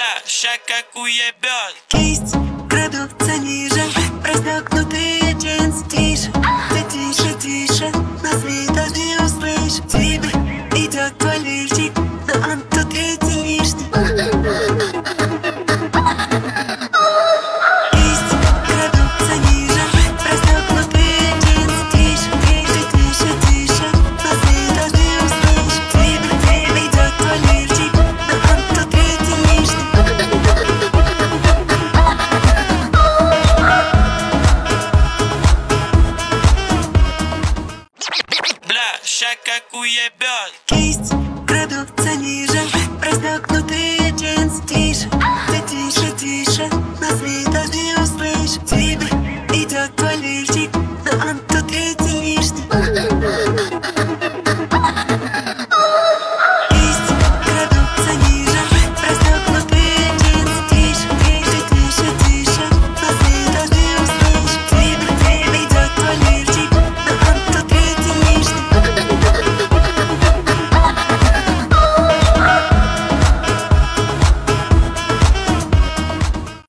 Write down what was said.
Бля, ща как уебёт. Кисть крадутся ниже, разомкнутые джинсы. Тише, ты тише, тише, нас не должны услышать. Тебе идет твой лифчик, но он тут третий лишний. Кисть крадутся ниже, разомкнутые джинсы. Тише, тише, тише, тише, нас не должны услышать. Тебе идет твой лифчик, но он тут третий лишний. Бля, ща как уебёт. Кисть крадутся ниже, разомкнутые джинсы. Тише,